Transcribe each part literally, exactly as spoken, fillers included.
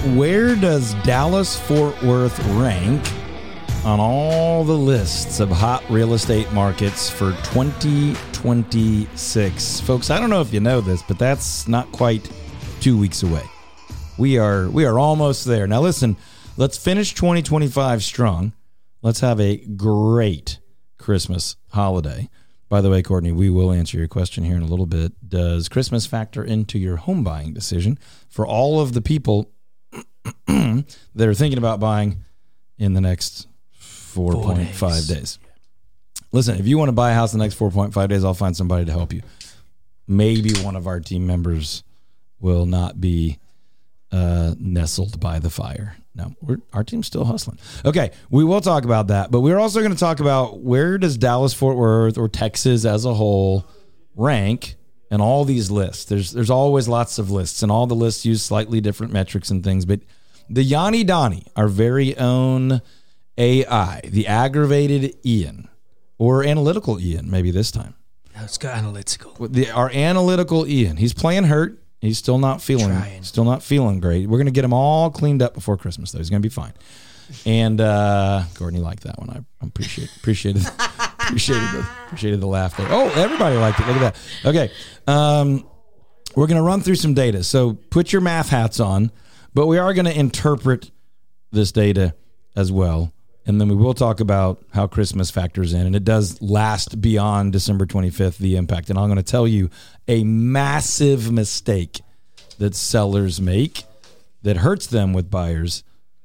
where does Dallas-Fort Worth rank on all the lists of hot real estate markets for twenty twenty-six? Folks, I don't know if you know this, but that's not quite two weeks away. We are we are almost there. Now listen, let's finish twenty twenty-five strong. Let's have a great Christmas holiday. By the way, Courtney, we will answer your question here in a little bit. Does Christmas factor into your home buying decision for all of the people that are thinking about buying in the next four point five days. days? Listen, if you want to buy a house in the next four point five days, I'll find somebody to help you. Maybe one of our team members will not be uh, nestled by the fire. No, we're, our team's still hustling. Okay, we will talk about that, but we're also going to talk about where does Dallas-Fort Worth or Texas as a whole rank in all these lists. There's there's always lots of lists, and all the lists use slightly different metrics and things, but the Yanni Donnie, our very own A I, the aggravated Ian, or analytical Ian, maybe this time. No, it's got analytical. The, our analytical Ian, he's playing hurt. He's still not feeling, Trying. still not feeling great. We're going to get him all cleaned up before Christmas, though. He's going to be fine. And uh, Courtney liked that one. I appreciate appreciated appreciated the appreciated the laugh there. Oh, everybody liked it. Look at that. Okay, um, we're going to run through some data. So put your math hats on, but we are going to interpret this data as well. And then we will talk about how Christmas factors in, and it does last beyond December twenty-fifth, the impact. And I'm going to tell you a massive mistake that sellers make that hurts them with buyers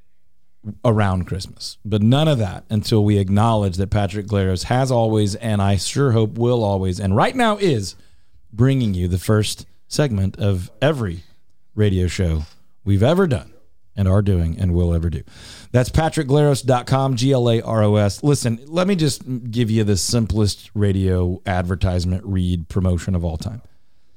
around Christmas. But none of that until we acknowledge that Patrick Glaros has always, and I sure hope will always, and right now is, bringing you the first segment of every radio show we've ever done and are doing and will ever do. That's patrick glaros dot com, G L A R O S. Listen, let me just give you the simplest radio advertisement read promotion of all time.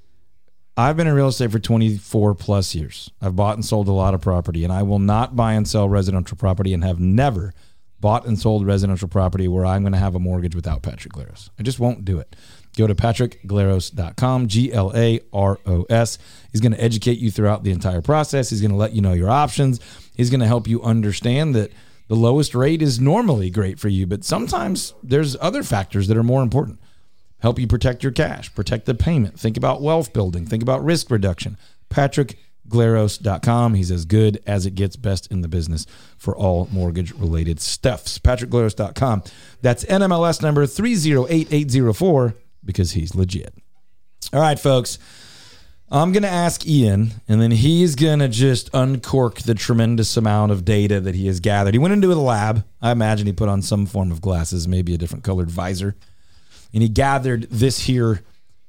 I've been in real estate for twenty-four plus years. I've bought and sold a lot of property, and I will not buy and sell residential property and have never bought and sold residential property where I'm going to have a mortgage without Patrick Glaros. I just won't do it. Go to patrick glaros dot com, G L A R O S. He's going to educate you throughout the entire process. He's going to let you know your options. He's going to help you understand that the lowest rate is normally great for you, but sometimes there's other factors that are more important. Help you protect your cash, protect the payment. Think about wealth building. Think about risk reduction. patrick glaros dot com. He's as good as it gets, best in the business for all mortgage-related stuffs. patrick glaros dot com. That's N M L S number three zero eight eight zero four because he's legit. All right, folks. I'm going to ask Ian, and then he's going to just uncork the tremendous amount of data that he has gathered. He went into the lab. I imagine he put on some form of glasses, maybe a different colored visor. And he gathered this here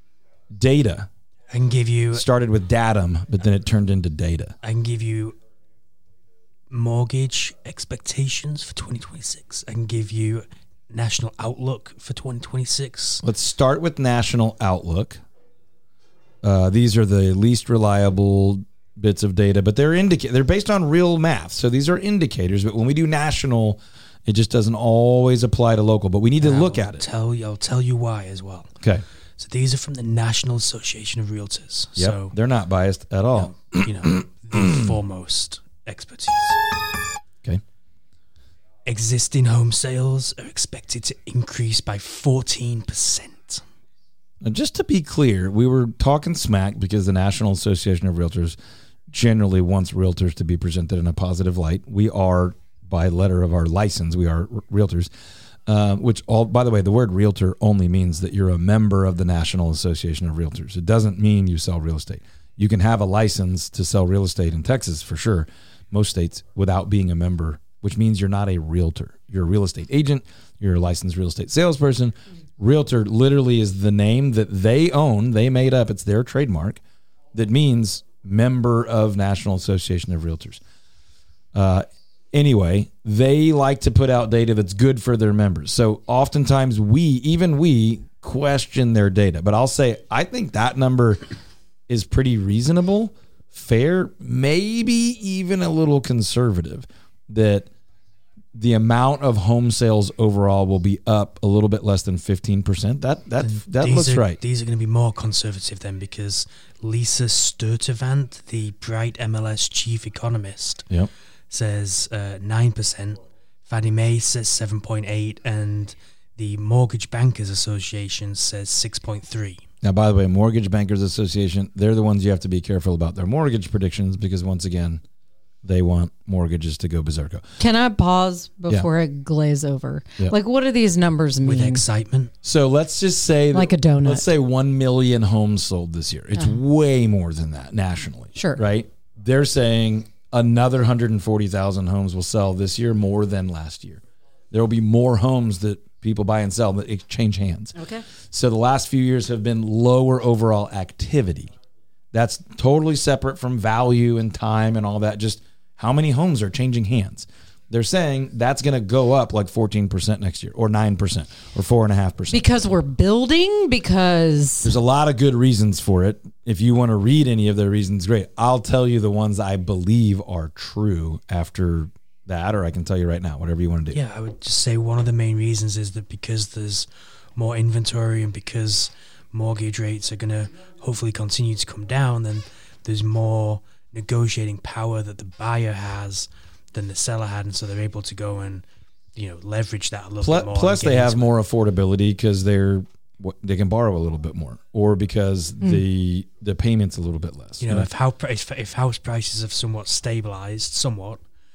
data. I can give you... Started with datum, but then it turned into data. I can give you mortgage expectations for twenty twenty-six. I can give you national outlook for twenty twenty-six. Let's start with national outlook. Uh, these are the least reliable bits of data, but they're indica- They're based on real math. So these are indicators, but when we do national... It just doesn't always apply to local, but we need to and look I'll at it. Tell you, I'll tell you why as well. Okay. So these are from the National Association of Realtors. Yep, So they're not biased at all. You know, you know the foremost expertise. Okay. Existing home sales are expected to increase by fourteen percent. Now, just to be clear, we were talking smack because the National Association of Realtors generally wants realtors to be presented in a positive light. We are... by letter of our license, we are realtors, uh, which all, by the way, the word realtor only means that you're a member of the National Association of Realtors. It doesn't mean you sell real estate. You can have a license to sell real estate in Texas for sure, most states, without being a member, which means you're not a realtor. You're a real estate agent. You're a licensed real estate salesperson. Realtor literally is the name that they own. They made up. It's their trademark that means member of National Association of Realtors. Uh, Anyway, they like to put out data that's good for their members. So oftentimes we, even we, question their data. But I'll say, I think that number is pretty reasonable, fair, maybe even a little conservative. That the amount of home sales overall will be up a little bit less than fifteen percent. That that And that these looks are, right. These are going to be more conservative then, because Lisa Sturtevant, the Bright M L S chief economist, Yep. says uh, nine percent. Fannie Mae says seven point eight, and the Mortgage Bankers Association says six point three. Now, by the way, Mortgage Bankers Association, they're the ones you have to be careful about their mortgage predictions, because once again, they want mortgages to go berserko. Can I pause before yeah. I glaze over? Yeah. Like, what do these numbers mean? With excitement. So let's just say, like a donut. Let's say one million homes sold this year. It's uh-huh. way more than that nationally. Sure. Right? They're saying another one hundred forty thousand homes will sell this year, more than last year. There will be more homes that people buy and sell that exchange hands. Okay. So the last few years have been lower overall activity. That's totally separate from value and time and all that. Just how many homes are changing hands. They're saying that's going to go up like fourteen percent next year, or nine percent, or four point five percent. Because we're building? Because... There's a lot of good reasons for it. If you want to read any of their reasons, great. I'll tell you the ones I believe are true after that, or I can tell you right now, whatever you want to do. Yeah, I would just say one of the main reasons is that because there's more inventory and because mortgage rates are going to hopefully continue to come down, then there's more negotiating power that the buyer has than the seller had, and so they're able to go and, you know, leverage that a little plus, bit more. Plus, they have more affordability because they're they can borrow a little bit more, or because mm. the the payment's a little bit less. You know, you know? if how if, if house prices have somewhat stabilized, somewhat,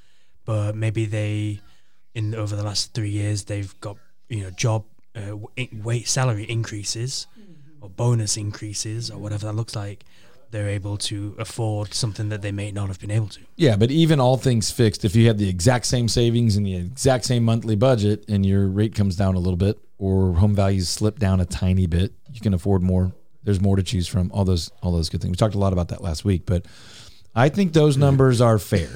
but maybe they in over the last three years they've got, you know, job uh, wait salary increases or bonus increases or whatever that looks like. They're able to afford something that they may not have been able to. Yeah, but even all things fixed, if you have the exact same savings and the exact same monthly budget and your rate comes down a little bit or home values slip down a tiny bit, you can afford more. There's more to choose from. All those all those good things. We talked a lot about that last week, but I think those numbers are fair.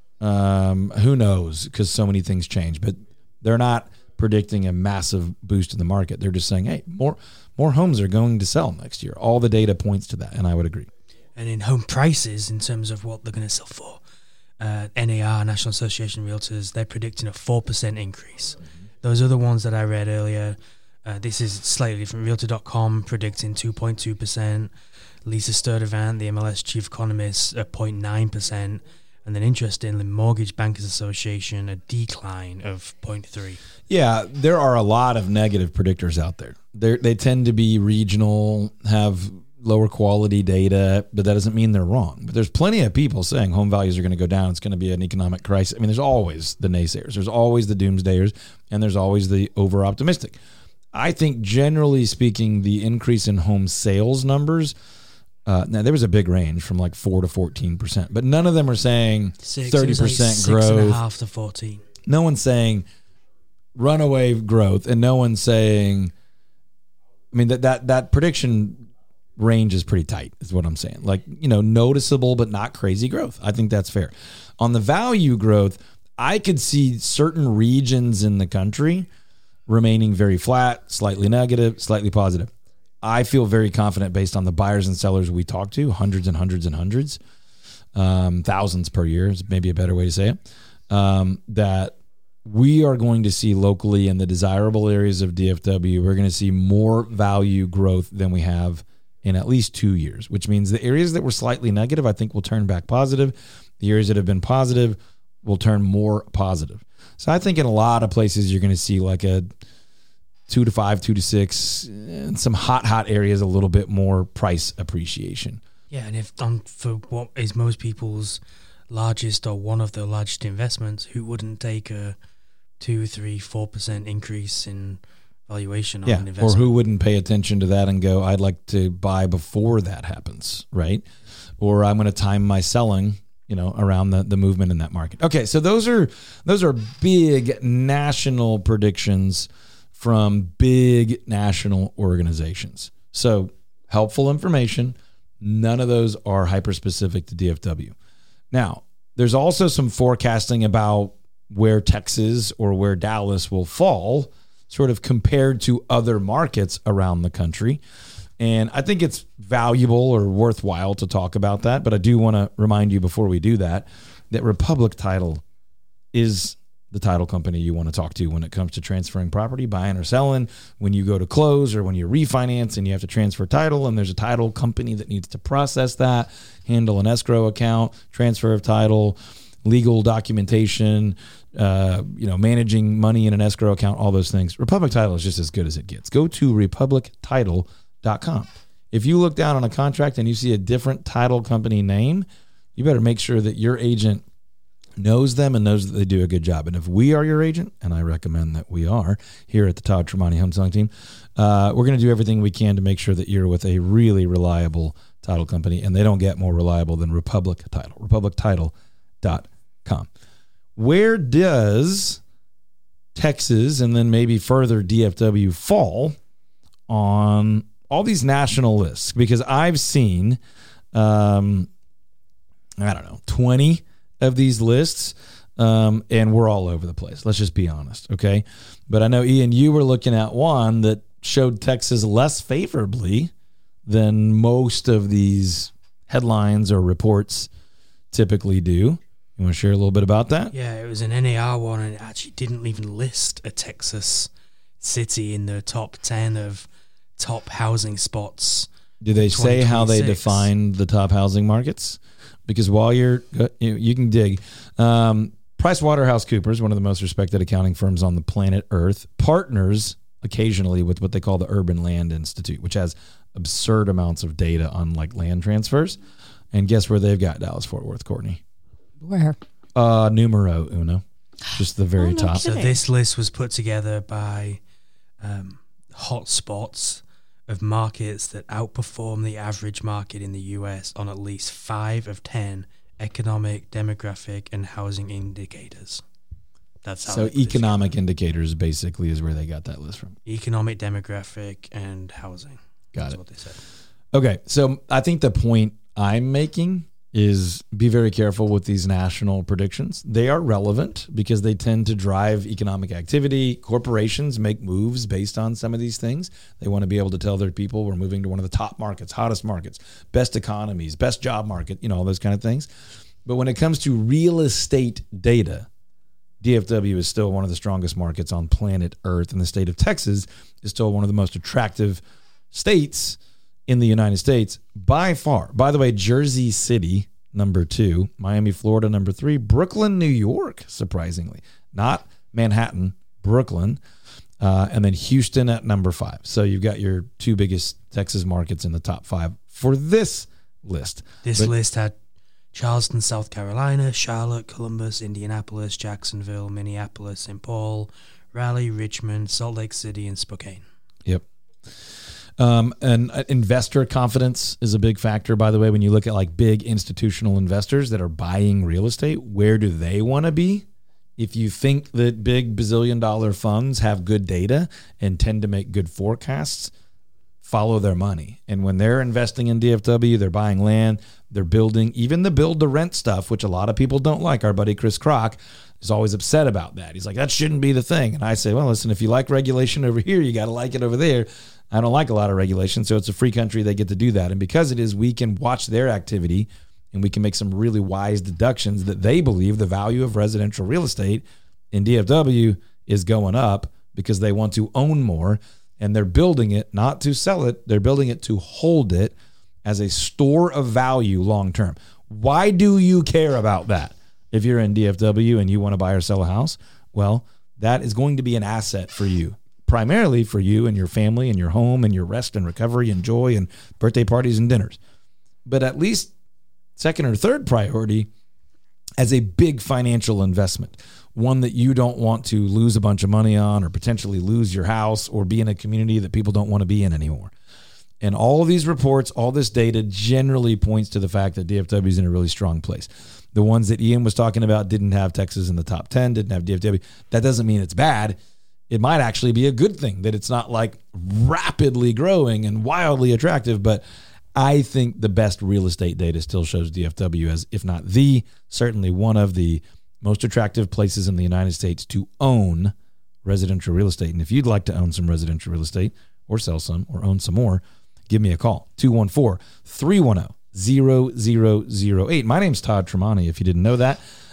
Um, who knows? Because so many things change, but they're not predicting a massive boost in the market. They're just saying, hey, more more homes are going to sell next year. All the data points to that, and I would agree. And in home prices, in terms of what they're going to sell for, uh, N A R, National Association of Realtors, they're predicting a four percent increase. Mm-hmm. Those other ones that I read earlier, uh, this is slightly different. Realtor dot com predicting two point two percent. Lisa Sturtevant, the M L S chief economist, a zero point nine percent. And then interestingly, Mortgage Bankers Association, a decline of zero point three. Yeah, there are a lot of negative predictors out there. They're, they tend to be regional, have lower quality data, but that doesn't mean they're wrong. But there's plenty of people saying home values are going to go down. It's going to be an economic crisis. I mean, there's always the naysayers. There's always the doomsdayers, and there's always the over-optimistic. I think generally speaking, the increase in home sales numbers, uh, now there was a big range from like four to fourteen percent, but none of them are saying six, thirty percent like growth. Six and a half to fourteen. No one's saying runaway growth, and no one's saying, I mean, that that that prediction range is pretty tight, is what I'm saying. Like, you know, noticeable but not crazy growth. I think that's fair. On the value growth, I could see certain regions in the country remaining very flat, slightly negative, slightly positive. I feel very confident based on the buyers and sellers we talk to, hundreds and hundreds and hundreds, um, thousands per year is maybe a better way to say it, um, that we are going to see locally in the desirable areas of D F W, we're going to see more value growth than we have in at least two years, which means the areas that were slightly negative, I think will turn back positive. The areas that have been positive will turn more positive. So I think in a lot of places, you're going to see like a two to five, two to six, and some hot, hot areas, a little bit more price appreciation. Yeah, and if um, for what is most people's largest or one of their largest investments, who wouldn't take a two, three, four percent increase in valuation on yeah, an investment? Or who wouldn't pay attention to that and go, I'd like to buy before that happens, right? Or I'm going to time my selling, you know, around the, the movement in that market. Okay, so those are those are big national predictions from big national organizations. So helpful information. None of those are hyper-specific to D F W. Now, there's also some forecasting about where Texas or where Dallas will fall, sort of compared to other markets around the country. And I think it's valuable or worthwhile to talk about that. But I do want to remind you before we do that, that Republic Title is the title company you want to talk to when it comes to transferring property, buying or selling, when you go to close or when you refinance and you have to transfer title and there's a title company that needs to process that, handle an escrow account, transfer of title, legal documentation, uh, you know, managing money in an escrow account, all those things. Republic Title is just as good as it gets. Go to republic title dot com. If you look down on a contract and you see a different title company name, you better make sure that your agent knows them and knows that they do a good job. And if we are your agent, and I recommend that we are here at the Todd Tremonti Home Selling Team, uh, we're going to do everything we can to make sure that you're with a really reliable title company, and they don't get more reliable than Republic Title, republic title dot com. Where does Texas and then maybe further D F W fall on all these national lists? Because I've seen, um, I don't know, twenty of these lists, um, and we're all over the place. Let's just be honest, okay? But I know, Ian, you were looking at one that showed Texas less favorably than most of these headlines or reports typically do. You want to share a little bit about that? Yeah, it was an N A R one, and it actually didn't even list a Texas city in the top ten of top housing spots. Do they say how they define the top housing markets? Because while you're, you, you can dig. Um, PricewaterhouseCoopers, one of the most respected accounting firms on the planet Earth, partners occasionally with what they call the Urban Land Institute, which has absurd amounts of data on like land transfers. And guess where they've got Dallas-Fort Worth, Courtney? Where? Uh, numero uno. Just the very oh, no top. So this list was put together by um, hotspots of markets that outperform the average market in the U S on at least five of ten economic, demographic, and housing indicators. That's how so economic indicators basically is where they got that list from. Economic, demographic, and housing. Got That's it. what they said. Okay, so I think the point I'm making is be very careful with these national predictions. They are relevant because they tend to drive economic activity. Corporations make moves based on some of these things. They want to be able to tell their people we're moving to one of the top markets, hottest markets, best economies, best job market, you know, all those kind of things. But when it comes to real estate data, D F W is still one of the strongest markets on planet Earth, and the state of Texas is still one of the most attractive states in the United States by far. By the way, Jersey City, number two, Miami, Florida, number three, Brooklyn, New York, surprisingly, not Manhattan, Brooklyn, uh, and then Houston at number five. So you've got your two biggest Texas markets in the top five for this list. This but, list had Charleston, South Carolina, Charlotte, Columbus, Indianapolis, Jacksonville, Minneapolis, Saint Paul, Raleigh, Richmond, Salt Lake City, and Spokane. Yep. Um, and investor confidence is a big factor, by the way. When you look at like big institutional investors that are buying real estate, where do they want to be? If you think that big bazillion dollar funds have good data and tend to make good forecasts, follow their money. And when they're investing in D F W, they're buying land, they're building, even the build to rent stuff, which a lot of people don't like. Our buddy Chris Kroc is always upset about that. He's like, that shouldn't be the thing. And I say, well, listen, if you like regulation over here, you got to like it over there. I don't like a lot of regulation, so it's a free country. They get to do that. And because it is, we can watch their activity and we can make some really wise deductions that they believe the value of residential real estate in D F W is going up because they want to own more, and they're building it not to sell it. They're building it to hold it as a store of value long term. Why do you care about that? If you're in D F W and you want to buy or sell a house, well, that is going to be an asset for you. Primarily for you and your family and your home and your rest and recovery and joy and birthday parties and dinners. But at least second or third priority as a big financial investment, one that you don't want to lose a bunch of money on or potentially lose your house or be in a community that people don't want to be in anymore. And all of these reports, all this data generally points to the fact that D F W is in a really strong place. The ones that Ian was talking about didn't have Texas in the top ten, didn't have D F W. That doesn't mean it's bad. It might actually be a good thing that it's not like rapidly growing and wildly attractive, but I think the best real estate data still shows D F W as, if not the, certainly one of the most attractive places in the United States to own residential real estate. And if you'd like to own some residential real estate or sell some or own some more, give me a call, two one four, three one zero, zero zero zero eight. My name's Todd Tremonti, if you didn't know that.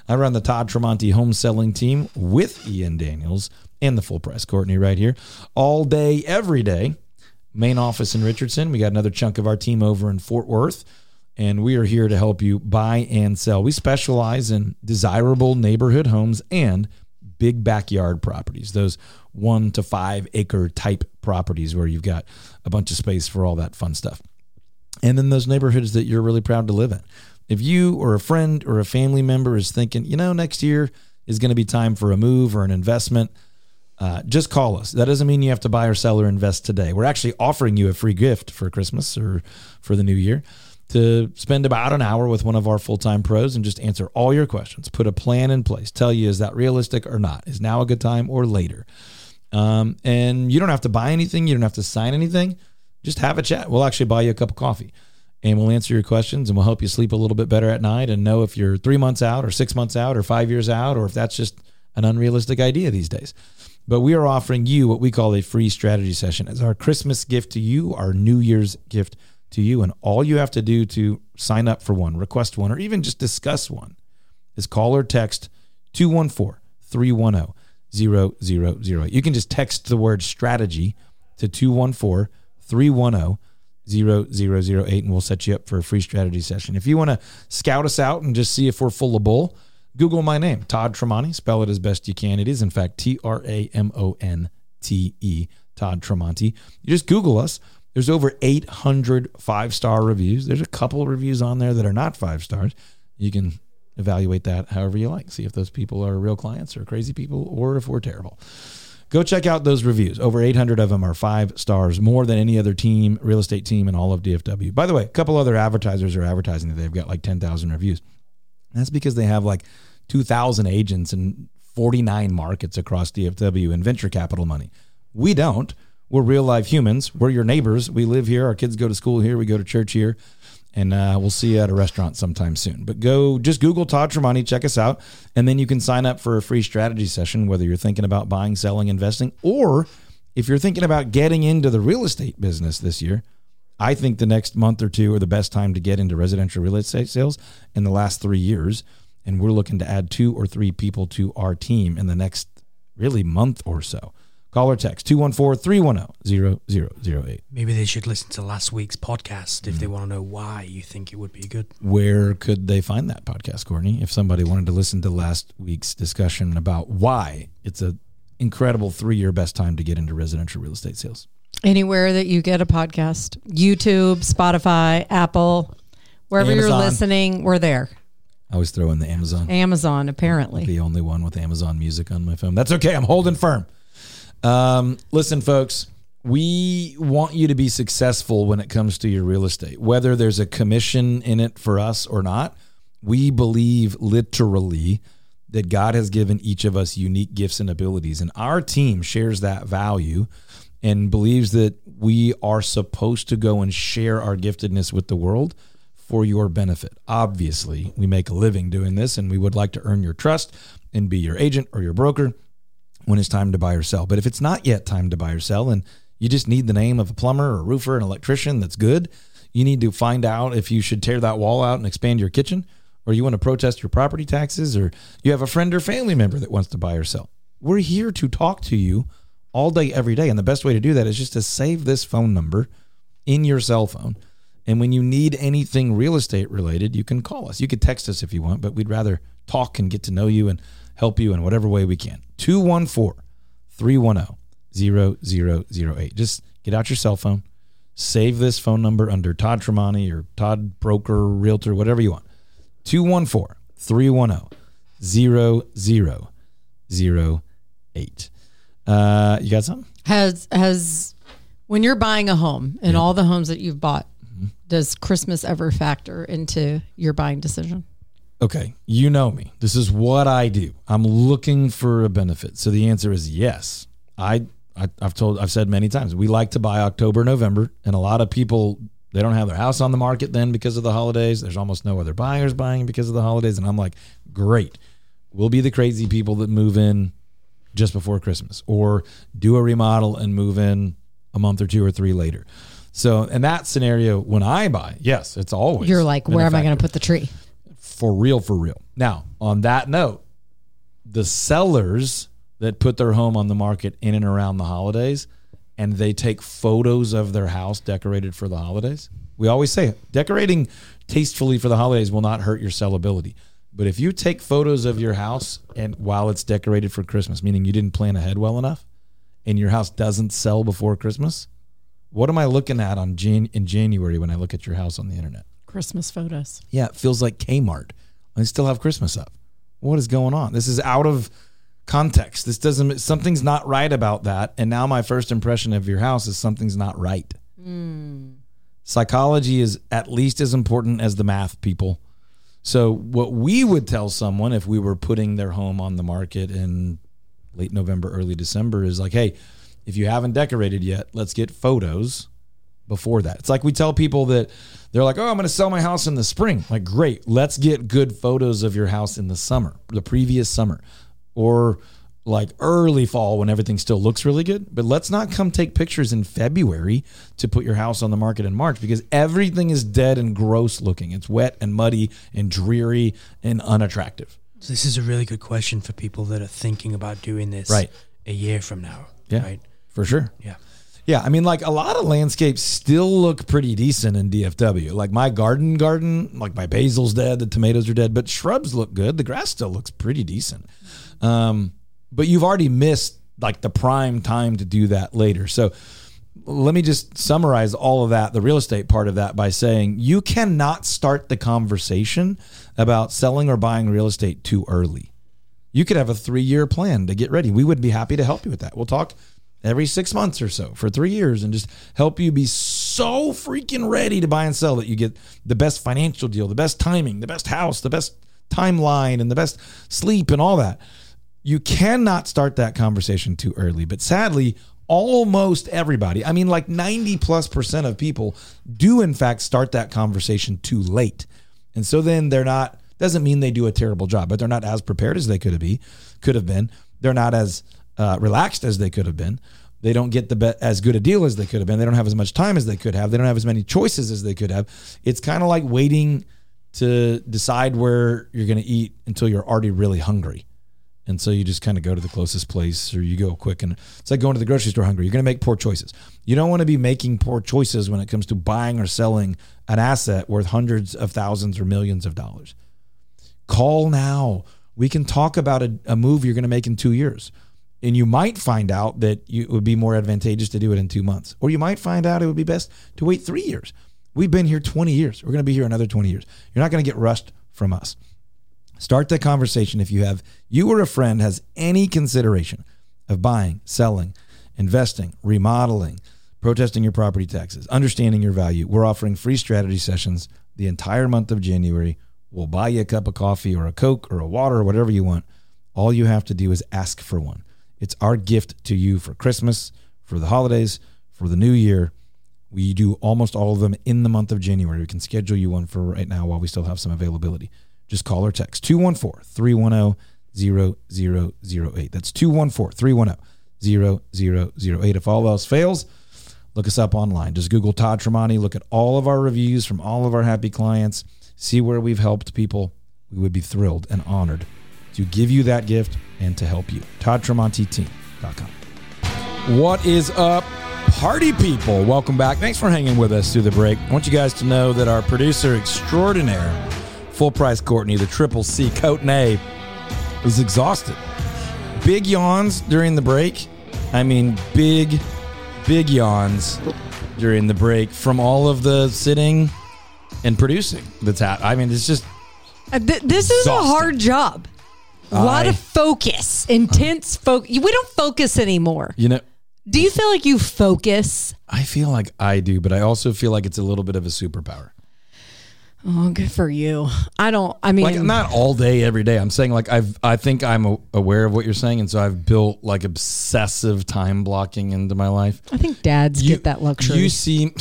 I run the Todd Tramonte home selling team with Ian Daniels and the Full Price Courtney right here. All day, every day. Main office in Richardson. We got another chunk of our team over in Fort Worth, and we are here to help you buy and sell. We specialize in desirable neighborhood homes and big backyard properties, those one to five acre type properties where you've got a bunch of space for all that fun stuff. And then those neighborhoods that you're really proud to live in. If you or a friend or a family member is thinking, you know, next year is going to be time for a move or an investment, uh, just call us. That doesn't mean you have to buy or sell or invest today. We're actually offering you a free gift for Christmas or for the new year to spend about an hour with one of our full-time pros and just answer all your questions, put a plan in place, tell you, is that realistic or not? Is now a good time or later? Um, and you don't have to buy anything. You don't have to sign anything. Just have a chat. We'll actually buy you a cup of coffee and we'll answer your questions and we'll help you sleep a little bit better at night and know if you're three months out or six months out or five years out, or if that's just an unrealistic idea these days. But we are offering you what we call a free strategy session as our Christmas gift to you, our New Year's gift to you. And all you have to do to sign up for one, request one, or even just discuss one is call or text two one four, three one zero, zero zero zero. You can just text the word strategy to two one four, three one zero, zero zero zero eight and we'll set you up for a free strategy session. If you want to scout us out and just see if we're full of bull, Google my name, Todd Tramonte. Spell it as best you can. It is, in fact, T R A M O N T E, Todd Tramonte. You just Google us. There's over eight hundred five-star reviews. There's a couple of reviews on there that are not five stars. You can evaluate that however you like. See if those people are real clients or crazy people or if we're terrible. Go check out those reviews. Over eight hundred of them are five stars, more than any other team, real estate team in all of D F W. By the way, a couple other advertisers are advertising that they've got like ten thousand reviews. That's because they have like two thousand agents in forty-nine markets across D F W and venture capital money. We don't. We're real live humans. We're your neighbors. We live here. Our kids go to school here. We go to church here. And uh, we'll see you at a restaurant sometime soon. But go, just Google Todd Tramonte, check us out, and then you can sign up for a free strategy session, whether you're thinking about buying, selling, investing, or if you're thinking about getting into the real estate business this year. I think the next month or two are the best time to get into residential real estate sales in the last three years. And we're looking to add two or three people to our team in the next really month or so. Call or text two one four, three one zero, zero zero zero eight. Maybe they should listen to last week's podcast if mm. they want to know why you think it would be good. Where could they find that podcast, Courtney? If somebody wanted to listen to last week's discussion about why it's an incredible three-year best time to get into residential real estate sales. Anywhere that you get a podcast, YouTube, Spotify, Apple, wherever Amazon. You're listening, we're there. I always throw in the Amazon. Amazon, apparently. I'm the only one with Amazon Music on my phone. That's okay. I'm holding firm. Um, listen, folks, we want you to be successful when it comes to your real estate, whether there's a commission in it for us or not. We believe literally that God has given each of us unique gifts and abilities, and our team shares that value and believes that we are supposed to go and share our giftedness with the world for your benefit. Obviously, we make a living doing this, and we would like to earn your trust and be your agent or your broker when it's time to buy or sell. But if it's not yet time to buy or sell and you just need the name of a plumber or a roofer, an electrician that's good, you need to find out if you should tear that wall out and expand your kitchen, or you want to protest your property taxes, or you have a friend or family member that wants to buy or sell. We're here to talk to you all day, every day. And the best way to do that is just to save this phone number in your cell phone. And when you need anything real estate related, you can call us. You could text us if you want, but we'd rather talk and get to know you and help you in whatever way we can. two one four, three one zero, zero zero zero eight. Just get out your cell phone, save this phone number under Todd Tramonte or Todd Broker, Realtor, whatever you want. two one four, three one zero, zero zero zero eight. Uh, you got something? Has, has when you're buying a home and yeah. all the homes that you've bought, mm-hmm. does Christmas ever factor into your buying decision? Okay, you know me. This is what I do. I'm looking for a benefit. So the answer is yes. I, I I've told I've said many times, we like to buy October, November, and a lot of people, they don't have their house on the market then because of the holidays. There's almost no other buyers buying because of the holidays, and I'm like, great. We'll be the crazy people that move in just before Christmas or do a remodel and move in a month or two or three later. So in that scenario, when I buy, yes, it's always. You're like, where am I going to put the tree? For real, for real. Now, on that note, the sellers that put their home on the market in and around the holidays and they take photos of their house decorated for the holidays. We always say decorating tastefully for the holidays will not hurt your sellability. But if you take photos of your house and while it's decorated for Christmas, meaning you didn't plan ahead well enough and your house doesn't sell before Christmas, what am I looking at on Jan- in January when I look at your house on the internet? Christmas photos. Yeah, it feels like Kmart. I still have Christmas up. What is going on? This is out of context. This doesn't, something's not right about that. And now my first impression of your house is something's not right. Mm. Psychology is at least as important as the math, people. So what we would tell someone if we were putting their home on the market in late November, early December is like, hey, if you haven't decorated yet, let's get photos before that. It's like we tell people that they're like, oh, I'm going to sell my house in the spring. Like, great. Let's get good photos of your house in the summer, the previous summer, or like early fall when everything still looks really good. But let's not come take pictures in February to put your house on the market in March because everything is dead and gross looking. It's wet and muddy and dreary and unattractive. So this is a really good question for people that are thinking about doing this right. a year from now. Yeah, right? For sure. Yeah. Yeah, I mean, like a lot of landscapes still look pretty decent in D F W. Like my garden garden, like my basil's dead, the tomatoes are dead, but shrubs look good. The grass still looks pretty decent. Um, but you've already missed like the prime time to do that later. So let me just summarize all of that, the real estate part of that, by saying you cannot start the conversation about selling or buying real estate too early. You could have a three-year plan to get ready. We would be happy to help you with that. We'll talk every six months or so for three years and just help you be so freaking ready to buy and sell that you get the best financial deal, the best timing, the best house, the best timeline, and the best sleep and all that. You cannot start that conversation too early. But sadly, almost everybody, I mean like ninety plus percent of people do in fact start that conversation too late. And so then they're not, doesn't mean they do a terrible job, but they're not as prepared as they could have be, could have been. They're not as uh, relaxed as they could have been. They don't get the be- as good a deal as they could have been. They don't have as much time as they could have. They don't have as many choices as they could have. It's kind of like waiting to decide where you're going to eat until you're already really hungry. And so you just kind of go to the closest place or you go quick. And it's like going to the grocery store hungry. You're going to make poor choices. You don't want to be making poor choices when it comes to buying or selling an asset worth hundreds of thousands or millions of dollars. Call now. We can talk about a, a move you're going to make in two years. And you might find out that you, it would be more advantageous to do it in two months. Or you might find out it would be best to wait three years. We've been here twenty years. We're going to be here another twenty years. You're not going to get rushed from us. Start the conversation if you have, you or a friend has any consideration of buying, selling, investing, remodeling, protesting your property taxes, understanding your value. We're offering free strategy sessions the entire month of January. We'll buy you a cup of coffee or a Coke or a water or whatever you want. All you have to do is ask for one. It's our gift to you for Christmas, for the holidays, for the new year. We do almost all of them in the month of January. We can schedule you one for right now while we still have some availability. Just call or text two one four, three one zero, zero zero zero eight. That's two one four, three one zero, zero zero zero eight. If all else fails, look us up online. Just Google Todd Tremonti. Look at all of our reviews from all of our happy clients. See where we've helped people. We would be thrilled and honored to give you that gift and to help you. Todd Tremonti Team dot com. What is up, party people? Welcome back. Thanks for hanging with us through the break. I want you guys to know that our producer extraordinaire, Full Price Courtney, the Triple C Courtney, is exhausted. Big yawns during the break. I mean, big, big yawns during the break from all of the sitting and producing that's happening. I mean, it's just uh, th- This is exhausting. A hard job. A lot I, of focus, intense focus. We don't focus anymore. You know, do you feel like you focus? I feel like I do, but I also feel like it's a little bit of a superpower. Oh, good for you. I don't, I mean. Like, not all day, every day. I'm saying, like, I've, I think I'm aware of what you're saying, and so I've built, like, obsessive time blocking into my life. I think dads you, get that luxury. You see.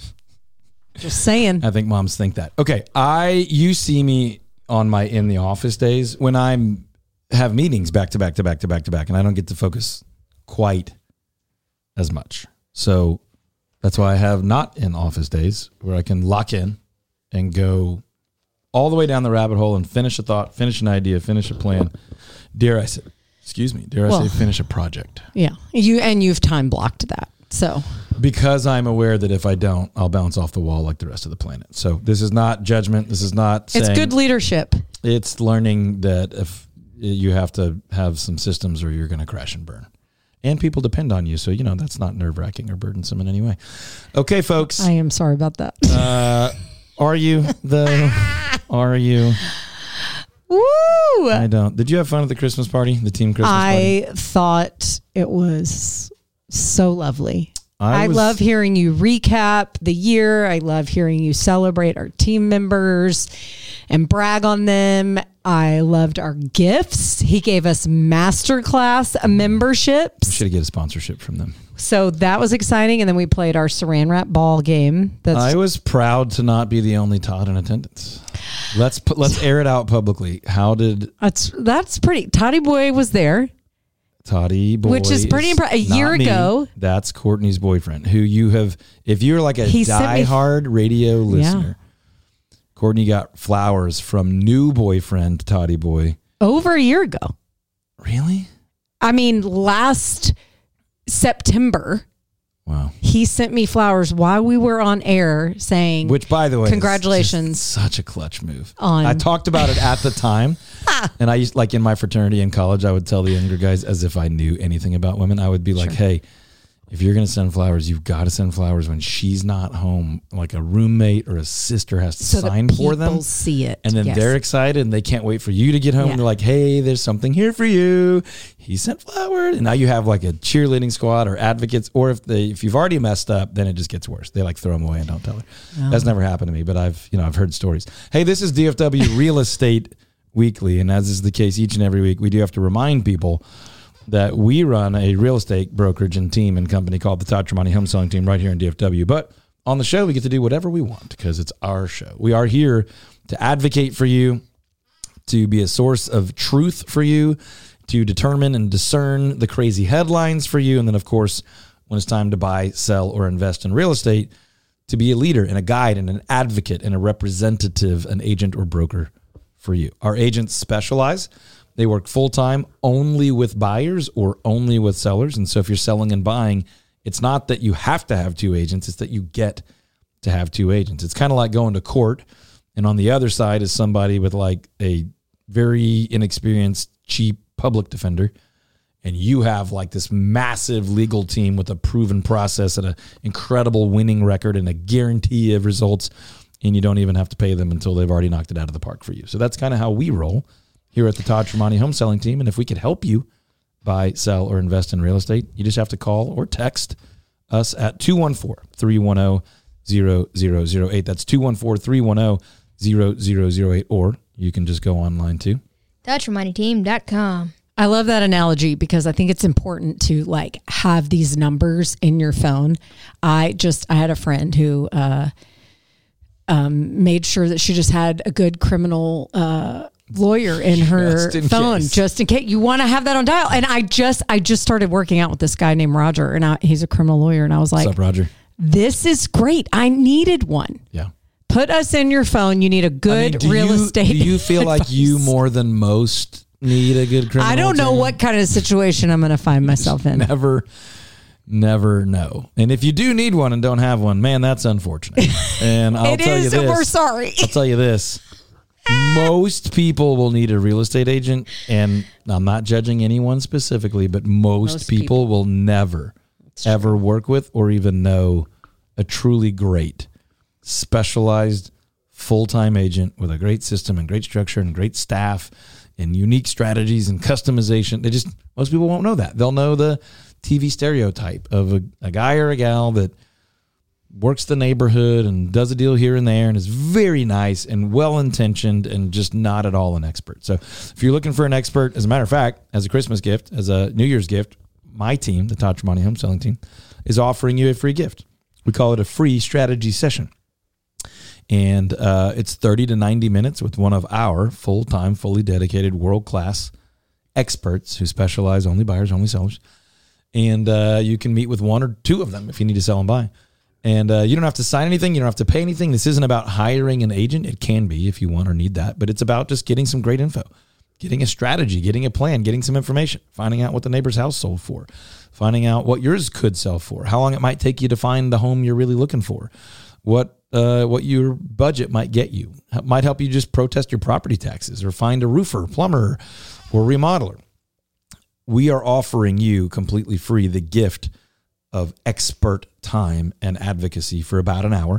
Just saying. I think moms think that. Okay, I, you see me on my in the office days when I'm, have meetings back to back to back to back to back, and I don't get to focus quite as much. So that's why I have not in office days where I can lock in and go all the way down the rabbit hole and finish a thought, finish an idea, finish a plan. Dare I say, excuse me, dare I Well, say finish a project. Yeah. You and you've time blocked that. So Because I'm aware that if I don't, I'll bounce off the wall like the rest of the planet. So this is not judgment. This is not saying, it's good leadership. It's learning that if you have to have some systems or you're going to crash and burn. And people depend on you. So, you know, that's not nerve-wracking or burdensome in any way. Okay, folks. I am sorry about that. Uh, are you, though? Are you? Woo! I don't. Did you have fun at the Christmas party? The team Christmas I party? thought it was so lovely. I, I was, love hearing you recap the year. I love hearing you celebrate our team members and brag on them. I loved our gifts. He gave us masterclass memberships. We should get a sponsorship from them. So that was exciting. And then we played our saran wrap ball game. That's I was proud to not be the only Todd in attendance. Let's put, let's air it out publicly. How did that's that's pretty. Toddy Boy was there. Toddy Boy, Which is pretty is impre- a not year me. ago. That's Courtney's boyfriend, who you have. If you're like a He sent me- diehard radio listener, Courtney got flowers from new boyfriend Toddy Boy. Over a year ago. Really? I mean, last September, Wow. he sent me flowers while we were on air saying, Which, by the way, congratulations. is just such a clutch move. On- I talked about it at the time, and I used, like in my fraternity in college, I would tell the younger guys as if I knew anything about women. I would be like, "Hey, if you're going to send flowers, you've got to send flowers when she's not home. Like a roommate or a sister has to so sign that for them, people see it. and then Yes. they're excited and they can't wait for you to get home. Yeah. They're like, "Hey, there's something here for you." He sent flowers, and now you have like a cheerleading squad or advocates. Or if they, if you've already messed up, then it just gets worse. They like throw them away and don't tell her. Oh. That's never happened to me, but I've you know I've heard stories. Hey, this is D F W Real Estate Weekly, and as is the case each and every week, we do have to remind people that we run a real estate brokerage and team and company called the Todd Tremonti Home Selling Team right here in D F W. But on the show, we get to do whatever we want because it's our show. We are here to advocate for you, to be a source of truth for you, to determine and discern the crazy headlines for you. And then, of course, when it's time to buy, sell, or invest in real estate, to be a leader and a guide and an advocate and a representative, an agent or broker for you. Our agents specialize. They work full-time only with buyers or only with sellers. And so if you're selling and buying, it's not that you have to have two agents. It's that you get to have two agents. It's kind of like going to court. And on the other side is somebody with like a very inexperienced, cheap public defender. And you have like this massive legal team with a proven process and an incredible winning record and a guarantee of results. And you don't even have to pay them until they've already knocked it out of the park for you. So that's kind of how we roll here at the Todd Tremonti Home Selling Team. And if we could help you buy, sell, or invest in real estate, you just have to call or text us at two one four, three one zero, zero zero zero eight. That's two one four, three one zero, zero zero zero eight. Or you can just go online too. Todd Tremonti Team dot com. I love that analogy because I think it's important to like have these numbers in your phone. I just, I had a friend who uh, um, made sure that she just had a good criminal uh, lawyer in her Just in phone, case. just in case you want to have that on dial. And I just, I just started working out with this guy named Roger, and I, he's a criminal lawyer. And I was like, What's up, Roger? this is great. I needed one. Yeah. Put us in your phone. You need a good I mean, do real you, estate. Do you feel like you advice. more than most need a good criminal I don't know attorney? what kind of situation I'm going to find myself in. Never, never know. And if you do need one and don't have one, man, that's unfortunate. And I'll It tell is, you and this. we're sorry. I'll tell you this. Most people will need a real estate agent, and I'm not judging anyone specifically, but most, Most people, people. will never, ever work with or even know a truly great, specialized, full-time agent with a great system and great structure and great staff and unique strategies and customization. They just, most people won't know that. They'll know the T V stereotype of a, a guy or a gal that works the neighborhood and does a deal here and there and is very nice and well-intentioned and just not at all an expert. So if you're looking for an expert, as a matter of fact, as a Christmas gift, as a New Year's gift, my team, the Todd Tremonti Home Selling Team, is offering you a free gift. We call it a free strategy session. And uh, it's thirty to ninety minutes with one of our full-time, fully dedicated, world-class experts who specialize only buyers, only sellers. And uh, you can meet with one or two of them if you need to sell and buy. And uh, you don't have to sign anything. You don't have to pay anything. This isn't about hiring an agent. It can be if you want or need that. But it's about just getting some great info, getting a strategy, getting a plan, getting some information, finding out what the neighbor's house sold for, finding out what yours could sell for, how long it might take you to find the home you're really looking for, what uh, what your budget might get you. It might help you just protest your property taxes or find a roofer, plumber, or remodeler. We are offering you completely free the gift of expert time and advocacy for about an hour.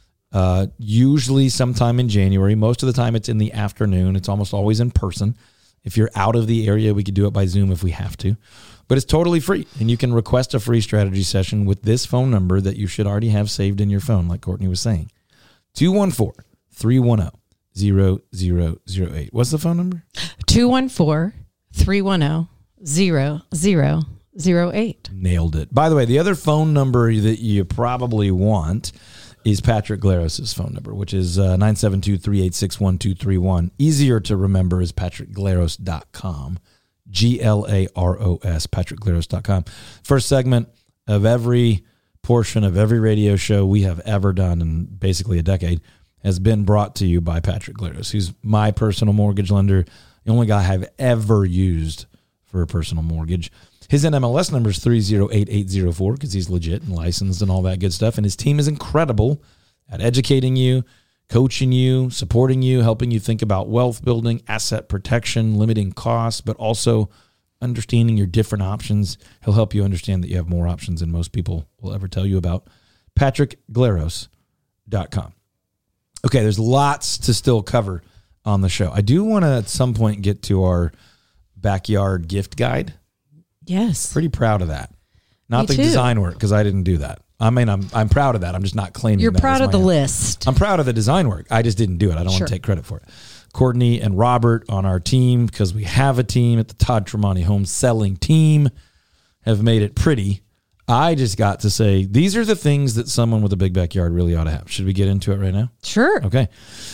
Uh, usually sometime in January. Most of the time it's in the afternoon. It's almost always in person. If you're out of the area, we could do it by Zoom if we have to. But it's totally free. And you can request a free strategy session with this phone number that you should already have saved in your phone, like Courtney was saying. two one four, three one zero, zero zero zero eight. What's the phone number? two one four, three one zero, zero zero zero eight. Nailed it. By the way, the other phone number that you probably want is Patrick Glaros' phone number, which is uh, nine seven two, three eight six, one two three one. Easier to remember is patrick glaros dot com. G L A R O S, patrick glaros dot com. First segment of every portion of every radio show we have ever done in basically a decade has been brought to you by Patrick Glaros. He's my personal mortgage lender, the only guy I've ever used for a personal mortgage. His N M L S number is three zero eight eight zero four because he's legit and licensed and all that good stuff. And his team is incredible at educating you, coaching you, supporting you, helping you think about wealth building, asset protection, limiting costs, but also understanding your different options. He'll help you understand that you have more options than most people will ever tell you about. patrick glaros dot com. Okay, there's lots to still cover on the show. I do want to at some point get to our backyard gift guide. Yes. Pretty proud of that. Not Me the too. design work, because I didn't do that. I mean, I'm I'm proud of that. I'm just not claiming You're that proud as of the my own. list. I'm proud of the design work. I just didn't do it. I don't Sure. want to take credit for it. Courtney and Robert on our team, because we have a team at the Todd Tremonti Home Selling Team, have made it pretty. I just got to say, these are the things that someone with a big backyard really ought to have. Should we get into it right now? Sure. Okay.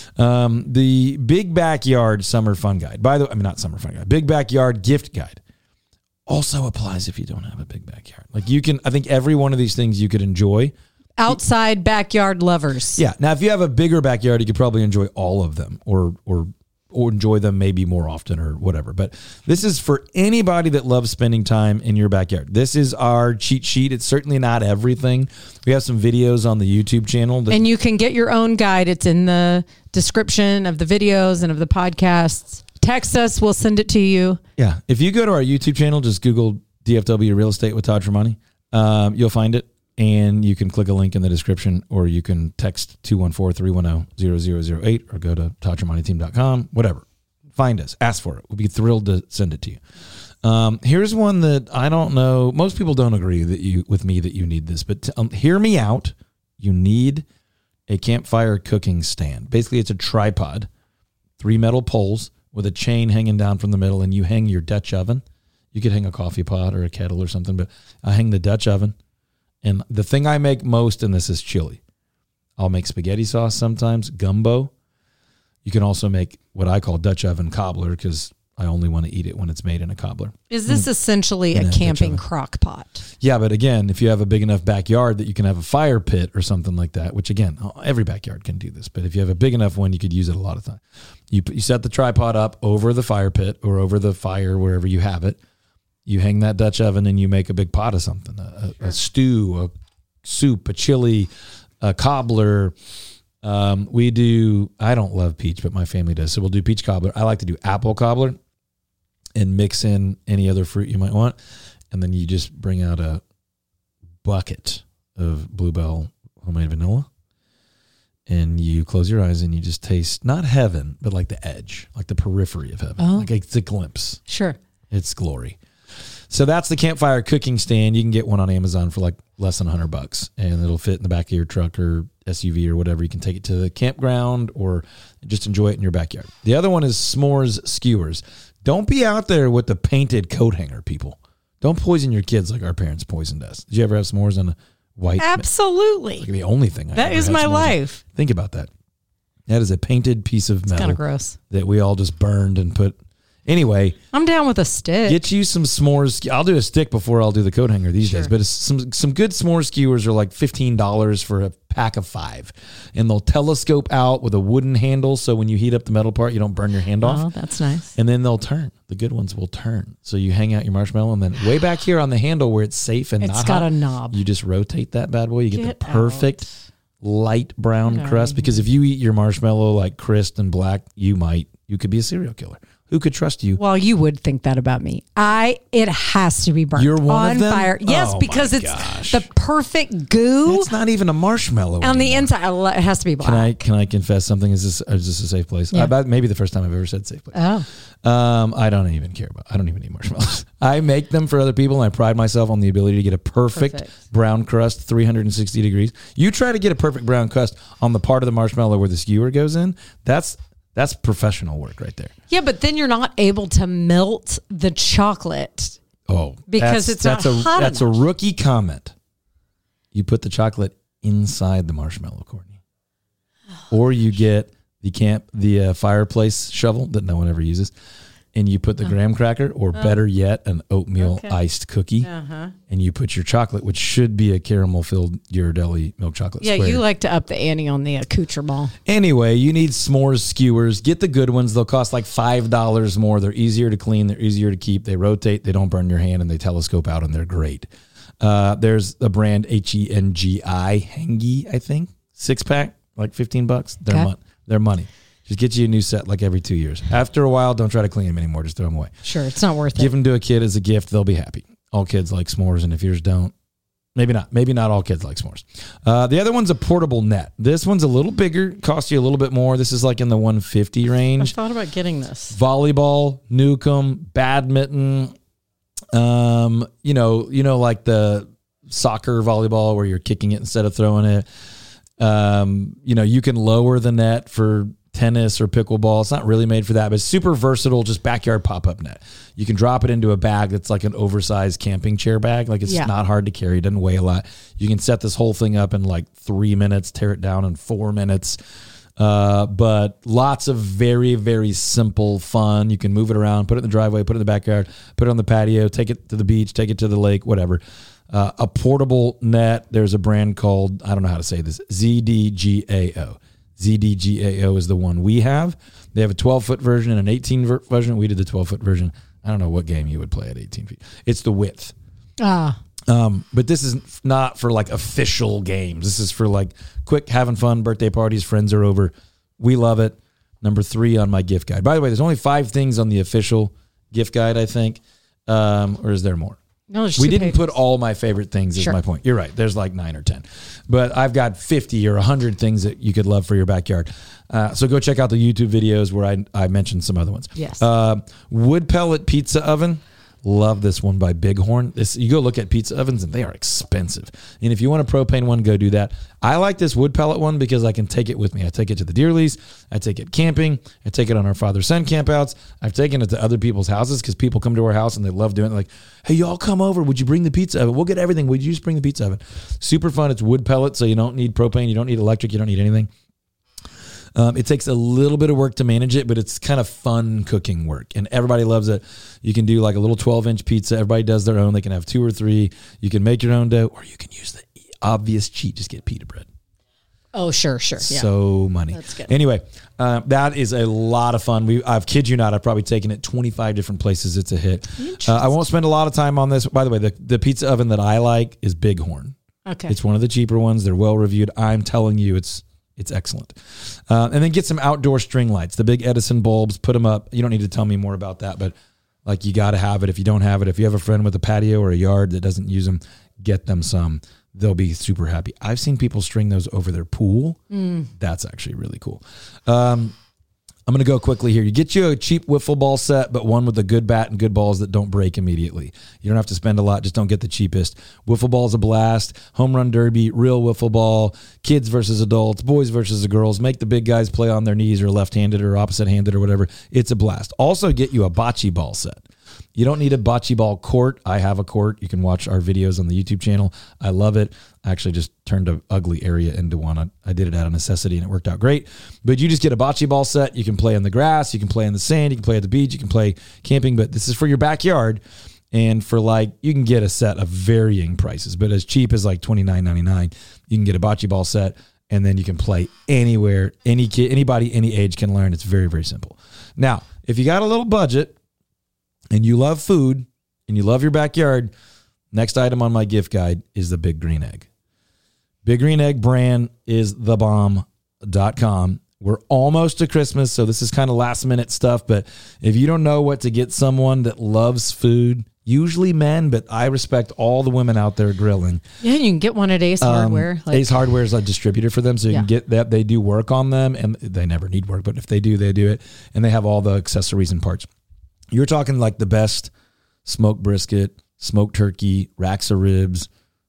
Um, the Big Backyard Summer Fun Guide. By the way, I mean, not Summer Fun Guide. Big Backyard Gift Guide. Also applies if you don't have a big backyard. Like you can, I think every one of these things you could enjoy. Outside backyard lovers. Yeah. Now, if you have a bigger backyard, you could probably enjoy all of them or, or, or enjoy them maybe more often or whatever. But this is for anybody that loves spending time in your backyard. This is our cheat sheet. It's certainly not everything. We have some videos on the YouTube channel. That, And you can get your own guide. It's in the description of the videos and of the podcasts. Text us. We'll send it to you. yeah. If you go to our YouTube channel, just Google D F W Real Estate with Todd Tremonti. Um, you'll find it. And you can click a link in the description, or you can text two one four, three one zero, zero zero zero eight or go to todd tremonti team dot com, whatever. Find us. Ask for it. We'll be thrilled to send it to you. Um, here's one that I don't know. Most people don't agree that you with me that you need this, but um, hear me out. You need a campfire cooking stand. Basically, it's a tripod, three metal poles with a chain hanging down from the middle, and you hang your Dutch oven. You could hang a coffee pot or a kettle or something, but I hang the Dutch oven. And the thing I make most in this is chili. I'll make spaghetti sauce sometimes, gumbo. You can also make what I call Dutch oven cobbler because I only want to eat it when it's made in a cobbler. Is this essentially Yeah, a Dutch camping oven. crock pot? Yeah, but again, if you have a big enough backyard that you can have a fire pit or something like that, which again, every backyard can do this, but if you have a big enough one, you could use it a lot of time. You put, you set the tripod up over the fire pit or over the fire wherever you have it. You hang that Dutch oven and you make a big pot of something, a, a, a stew, a soup, a chili, a cobbler. Um, we do, I don't love peach, but my family does. So we'll do peach cobbler. I like to do apple cobbler and mix in any other fruit you might want. And then you just bring out a bucket of Bluebell homemade vanilla. And you close your eyes and you just taste, not heaven, but like the edge, like the periphery of heaven. Oh. Like it's a glimpse. Sure. It's glory. So that's the campfire cooking stand. You can get one on Amazon for like less than a hundred bucks, and it'll fit in the back of your truck or S U V or whatever. You can take it to the campground or just enjoy it in your backyard. The other one is s'mores skewers. Don't be out there with the painted coat hanger, people. Don't poison your kids like our parents poisoned us. Did you ever have s'mores on a white? Absolutely. Like the only thing I That ever is had my s'mores on. life. Think about that. That is a painted piece of It's metal kind of gross. that we all just burned and put Anyway, I'm down with a stick. get you some s'mores. I'll do a stick before I'll do the coat hanger these Sure. days. But it's some some good s'more skewers are like fifteen dollars for a pack of five. And they'll telescope out with a wooden handle. So when you heat up the metal part, you don't burn your hand off. Oh, that's nice. And then they'll turn. The good ones will turn. So you hang out your marshmallow, and then way back here on the handle where it's safe and It's not got hot, a knob. you just rotate that bad boy. You get, Get the perfect out. light brown Get crust. out. Because if you eat your marshmallow like crisp and black, you might, you could be a serial killer. Who could trust you? Well, you would think that about me. I it has to be burnt. You're one on of them? fire. Yes, Oh, because my it's gosh. the perfect goo It's not even a marshmallow on the anymore. inside. I lo- It has to be black. Can I can I confess something? Is this is this a safe place? Yeah. I, bet maybe the first time I've ever said safe place. Oh, Um, I don't even care about. I don't even eat marshmallows. I make them for other people, and I pride myself on the ability to get a perfect, Perfect. brown crust, three hundred sixty degrees. You try to get a perfect brown crust on the part of the marshmallow where the skewer goes in. That's that's professional work right there. yeah, but then you're not able to melt the chocolate. Oh, Because that's, it's not that's a hot that's enough. a rookie comment. You put the chocolate inside the marshmallow, Courtney, or you get the camp the uh, fireplace shovel that no one ever uses, and you put the graham cracker, or better yet, an oatmeal Okay. iced cookie, Uh-huh. and you put your chocolate, which should be a caramel filled Ghirardelli milk chocolate. Yeah, square. you like to up the ante on the accoutrement. Anyway, you need s'mores skewers. Get the good ones. They'll cost like five dollars more. They're easier to clean. They're easier to keep. They rotate. They don't burn your hand, and they telescope out, and they're great. Uh, there's a brand H E N G I, Hengi, I think. Six pack, like fifteen bucks. They're, Okay. mon- they're money. Just get you a new set like every two years. After a while, don't try to clean them anymore. Just throw them away. Sure, it's not worth Give it. them to a kid as a gift. They'll be happy. All kids like s'mores, and if yours don't, maybe not. Maybe not all kids like s'mores. Uh, the other one's a portable net. This one's a little bigger, costs you a little bit more. This is like in the one hundred fifty I range. thought about getting this. Volleyball, Newcomb, badminton. Um, you know, you know, like the soccer volleyball where you're kicking it instead of throwing it. Um, you know, you can lower the net for tennis or pickleball. It's not really made for that, but it's super versatile, just backyard pop-up net. You can drop it into a bag that's like an oversized camping chair bag. Like it's Yeah. not hard to carry. It doesn't weigh a lot. You can set this whole thing up in like three minutes, tear it down in four minutes. Uh, but lots of very, very simple fun. You can move it around, put it in the driveway, put it in the backyard, put it on the patio, take it to the beach, take it to the lake, whatever. Uh, a portable net. There's a brand called, I don't know how to say this, Z D G A O. Z D G A O is the one we have. They have a twelve foot version and an eighteen foot version. We did the twelve foot version. I don't know what game you would play at eighteen feet. It's the width. Ah, Um, but this is not for like official games. This is for like quick having fun, birthday parties, friends are over. We love it. Number three on my gift guide. By the way, there's only five things on the official gift guide, I think. Um, or is there more? no, there's We two didn't pages. put all my favorite things is Sure. my point. You're right. There's like nine or ten. But I've got fifty or one hundred things that you could love for your backyard. Uh, so go check out the YouTube videos where I, I mentioned some other ones. Yes. Uh, wood pellet pizza oven. Love this one by Bighorn. This you go look at pizza ovens and they are expensive. And if you want a propane one, go do that. I like this wood pellet one because I can take it with me. I take it to the deer lease. I take it camping. I take it on our father-son campouts. I've taken it to other people's houses because people come to our house and they love doing it. Like, hey, y'all come over. Would you bring the pizza oven? We'll get everything. Would you just bring the pizza oven? Super fun. It's wood pellet, so you don't need propane. You don't need electric. You don't need anything. Um, it takes a little bit of work to manage it, but it's kind of fun cooking work, and everybody loves it. You can do like a little twelve inch pizza. Everybody does their own. They can have two or three. You can make your own dough, or you can use the obvious cheat. Just get pita bread. Oh, sure, sure. Yeah. So money. That's good. Anyway, uh, that is a lot of fun. We, I've kid you not, I've probably taken it twenty-five different places. It's a hit. Uh, I won't spend a lot of time on this. By the way, the, the pizza oven that I like is Bighorn. Okay. It's one of the cheaper ones. They're well reviewed. I'm telling you, it's it's excellent. Uh, and then get some outdoor string lights, the big Edison bulbs. Put them up. You don't need to tell me more about that, but like you got to have it. If you don't have it, if you have a friend with a patio or a yard that doesn't use them, get them some. They'll be super happy. I've seen people string those over their pool. Mm. That's actually really cool. Um, I'm going to go quickly here. You get you a cheap wiffle ball set, but one with a good bat and good balls that don't break immediately. You don't have to spend a lot. Just don't get the cheapest. Wiffle ball's a blast. Home run derby, real wiffle ball. Kids versus adults, boys versus the girls. Make the big guys play on their knees or left-handed or opposite-handed or whatever. It's a blast. Also get you a bocce ball set. You don't need a bocce ball court. I have a court. You can watch our videos on the YouTube channel. I love it. I actually just turned an ugly area into one. I, I did it out of necessity and it worked out great. But you just get a bocce ball set. You can play on the grass. You can play in the sand. You can play at the beach. You can play camping. But this is for your backyard. And for like, you can get a set of varying prices. But as cheap as like twenty-nine ninety-nine, you can get a bocce ball set. And then you can play anywhere. Any kid, anybody, any age can learn. It's very, very simple. Now, if you got a little budget and you love food and you love your backyard, next item on my gift guide is the Big Green Egg. Big Green Egg brand is the bomb dot com. We're almost to Christmas, so this is kind of last minute stuff. But if you don't know what to get someone that loves food, usually men, but I respect all the women out there grilling. Yeah, you can get one at Ace um, Hardware. Like, Ace Hardware is a distributor for them, so you yeah. can get that. They do work on them, and they never need work, but if they do, they do it. And they have all the accessories and parts. You're talking like the best smoked brisket, smoked turkey, racks of ribs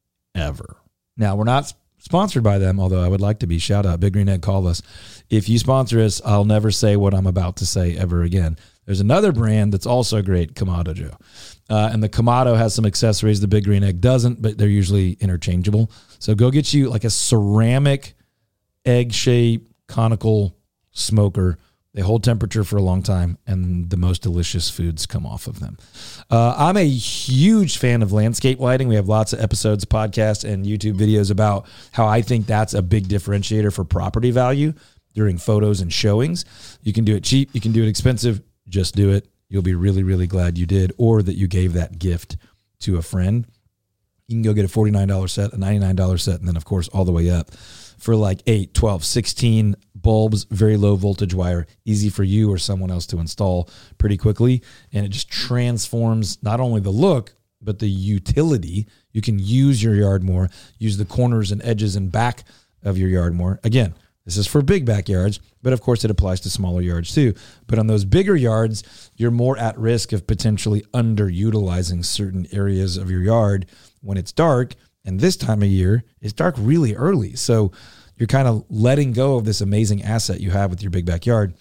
ever. Now, we're not sponsored by them, although I would like to be. Shout out, Big Green Egg, call us. If you sponsor us, I'll never say what I'm about to say ever again. There's another brand that's also great, Kamado Joe. Uh, and the Kamado has some accessories the Big Green Egg doesn't, but they're usually interchangeable. So go get you like a ceramic egg-shaped conical smoker. They hold temperature for a long time, and the most delicious foods come off of them. Uh, I'm a huge fan of landscape lighting. We have lots of episodes, podcasts, and YouTube videos about how I think that's a big differentiator for property value during photos and showings. You can do it cheap. You can do it expensive. Just do it. You'll be really, really glad you did, or that you gave that gift to a friend. You can go get a forty-nine dollars set, a ninety-nine dollars set, and then, of course, all the way up for like eight, twelve, sixteen bulbs, very low voltage wire, easy for you or someone else to install pretty quickly. And it just transforms not only the look, but the utility. You can use your yard more, use the corners and edges and back of your yard more. Again, this is for big backyards, but of course it applies to smaller yards too. But on those bigger yards, you're more at risk of potentially underutilizing certain areas of your yard when it's dark. And this time of year, it's dark really early. So you're kind of letting go of this amazing asset you have with your big backyard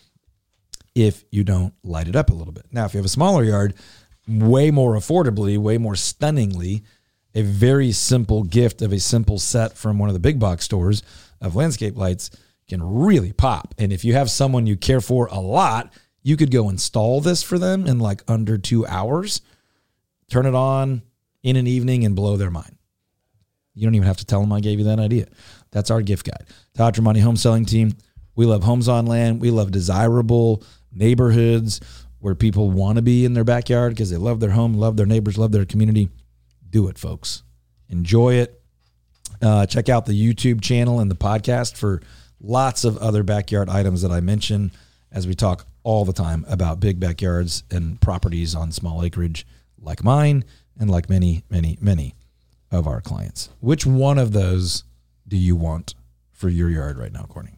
if you don't light it up a little bit. Now, if you have a smaller yard, way more affordably, way more stunningly, a very simple gift of a simple set from one of the big box stores of landscape lights can really pop. And if you have someone you care for a lot, you could go install this for them in like under two hours, turn it on in an evening and blow their mind. You don't even have to tell them I gave you that idea. That's our gift guide. Todd Tremonti Home Selling Team. We love homes on land. We love desirable neighborhoods where people want to be in their backyard because they love their home, love their neighbors, love their community. Do it, folks. Enjoy it. Uh, check out the YouTube channel and the podcast for lots of other backyard items that I mention as we talk all the time about big backyards and properties on small acreage like mine and like many, many, many of our clients. Which one of those do you want for your yard right now, Courtney?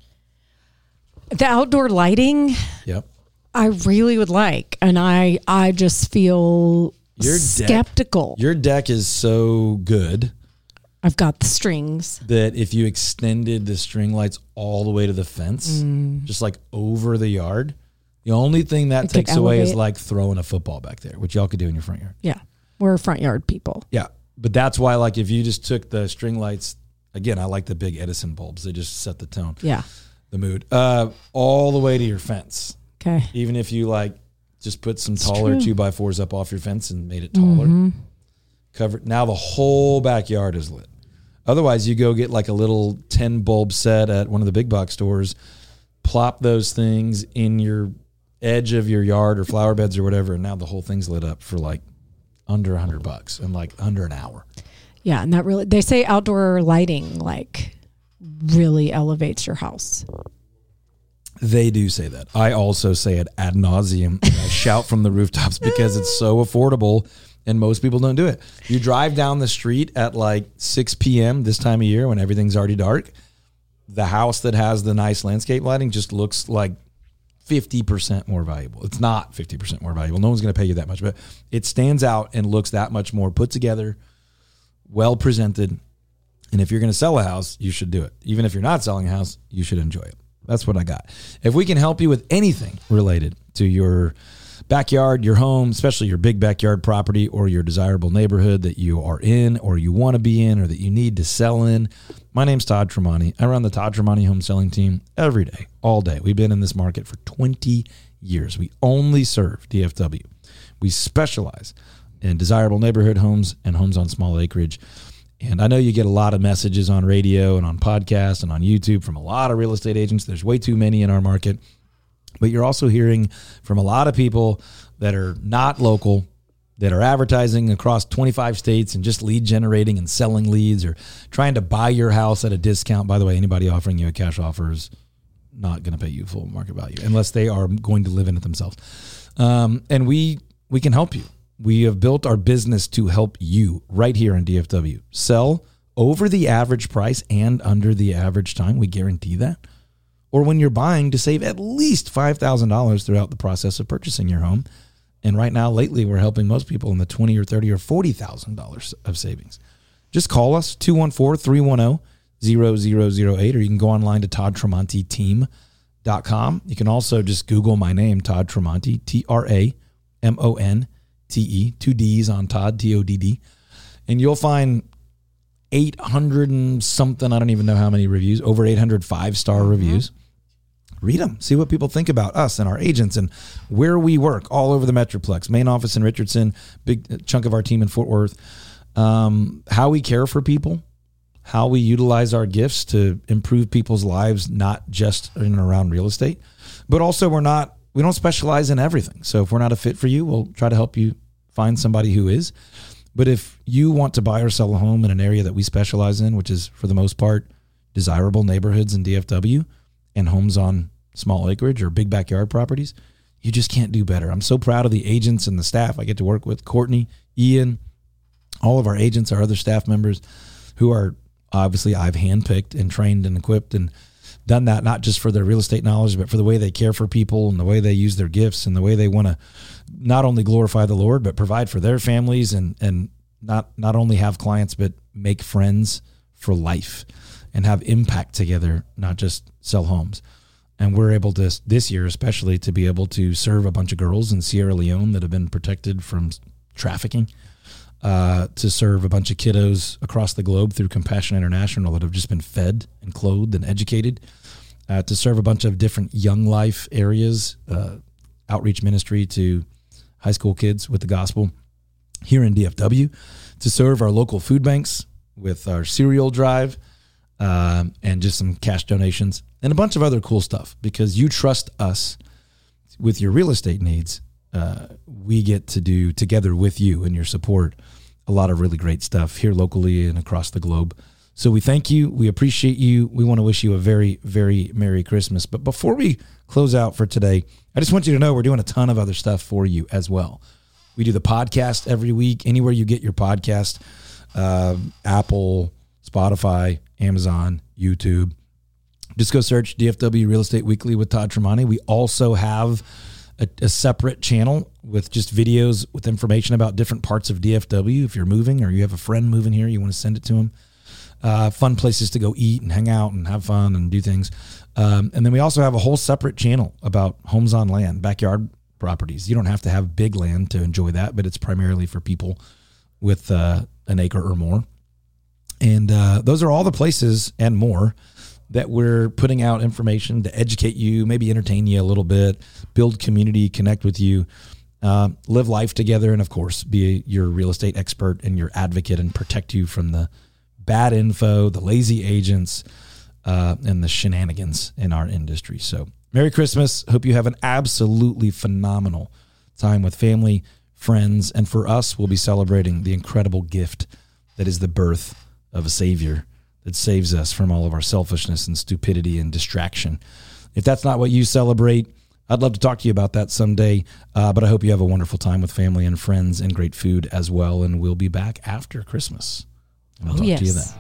The outdoor lighting, yep, I really would like. And I, I just feel your skeptical. Deck, your deck is so good. I've got the strings. That if you extended the string lights all the way to the fence, mm. just like over the yard, the only thing that it takes away is like throwing a football back there, which y'all could do in your front yard. Yeah. We're front yard people. Yeah. But that's why, like, if you just took the string lights, again, I like the big Edison bulbs. They just set the tone. Yeah. The mood. Uh, all the way to your fence. Okay. Even if you, like, just put some it's taller two by fours up off your fence and made it taller. Mm-hmm. Cover now the whole backyard is lit. Otherwise, you go get like a little ten bulb set at one of the big box stores, plop those things in your edge of your yard or flower beds or whatever, and now the whole thing's lit up for like under a hundred bucks in like under an hour. Yeah, and that really, they say outdoor lighting like really elevates your house. They do say that. I also say it ad nauseum. I shout from the rooftops because it's so affordable. And most people don't do it. You drive down the street at like six p.m. this time of year when everything's already dark. The house that has the nice landscape lighting just looks like fifty percent more valuable. It's not fifty percent more valuable. No one's going to pay you that much, but it stands out and looks that much more put together, well presented. And if you're going to sell a house, you should do it. Even if you're not selling a house, you should enjoy it. That's what I got. If we can help you with anything related to your backyard, your home, especially your big backyard property or your desirable neighborhood that you are in or you want to be in or that you need to sell in. My name's Todd Tremonti. I run the Todd Tremonti home selling team every day, all day. We've been in this market for twenty years. We only serve D F W. We specialize in desirable neighborhood homes and homes on small acreage. And I know you get a lot of messages on radio and on podcasts and on YouTube from a lot of real estate agents. There's way too many in our market. But you're also hearing from a lot of people that are not local, that are advertising across twenty-five states and just lead generating and selling leads or trying to buy your house at a discount. By the way, anybody offering you a cash offer is not going to pay you full market value unless they are going to live in it themselves. Um, and we we can help you. We have built our business to help you right here in D F W. Sell over the average price and under the average time. We guarantee that. Or when you're buying, to save at least five thousand dollars throughout the process of purchasing your home. And right now, lately, we're helping most people in the twenty or thirty or forty thousand dollars of savings. Just call us, two one four, three one zero, zero zero zero eight, or you can go online to todd tremonti team dot com. You can also just Google my name, Todd Tremonti, T R A M O N T E, two D's on Todd, T O D D. And you'll find eight hundred and something, I don't even know how many reviews, over eight hundred five-star mm-hmm. reviews. Read them. See what people think about us and our agents and where we work all over the Metroplex. Main office in Richardson, big chunk of our team in Fort Worth. Um, how we care for people, how we utilize our gifts to improve people's lives, not just in and around real estate, but also we're not, we don't specialize in everything. So if we're not a fit for you, we'll try to help you find somebody who is. But if you want to buy or sell a home in an area that we specialize in, which is for the most part desirable neighborhoods in D F W and homes on small acreage or big backyard properties, you just can't do better. I'm so proud of the agents and the staff I get to work with. Courtney, Ian, all of our agents, our other staff members who are obviously I've handpicked and trained and equipped and done that not just for their real estate knowledge, but for the way they care for people and the way they use their gifts and the way they want to not only glorify the Lord, but provide for their families and, and not, not only have clients, but make friends for life and have impact together, not just sell homes. And we're able to, this year especially, to be able to serve a bunch of girls in Sierra Leone that have been protected from trafficking, uh, to serve a bunch of kiddos across the globe through Compassion International that have just been fed and clothed and educated, uh, to serve a bunch of different young life areas, uh, outreach ministry to high school kids with the gospel here in D F W, to serve our local food banks with our cereal drive, um, and just some cash donations and a bunch of other cool stuff. Because you trust us with your real estate needs, uh, we get to do together with you and your support a lot of really great stuff here locally and across the globe. So we thank you. We appreciate you. We want to wish you a very, very Merry Christmas. But before we close out for today, I just want you to know we're doing a ton of other stuff for you as well. We do the podcast every week, anywhere you get your podcast, uh, Apple, Spotify, Amazon, YouTube. Just go search D F W Real Estate Weekly with Todd Tremonti. We also have a, a separate channel with just videos with information about different parts of D F W. If you're moving or you have a friend moving here, you want to send it to them. Uh, fun places to go eat and hang out and have fun and do things. Um, and then we also have a whole separate channel about homes on land, backyard properties. You don't have to have big land to enjoy that, but it's primarily for people with uh, an acre or more. And uh, those are all the places and more that we're putting out information to educate you, maybe entertain you a little bit, build community, connect with you, uh, live life together, and of course, be your real estate expert and your advocate and protect you from the bad info, the lazy agents, uh, and the shenanigans in our industry. So Merry Christmas. Hope you have an absolutely phenomenal time with family, friends, and for us, we'll be celebrating the incredible gift that is the birth of a Savior that saves us from all of our selfishness and stupidity and distraction. If that's not what you celebrate, I'd love to talk to you about that someday, uh, but I hope you have a wonderful time with family and friends and great food as well, and we'll be back after Christmas. And I'll oh, talk yes. to you then.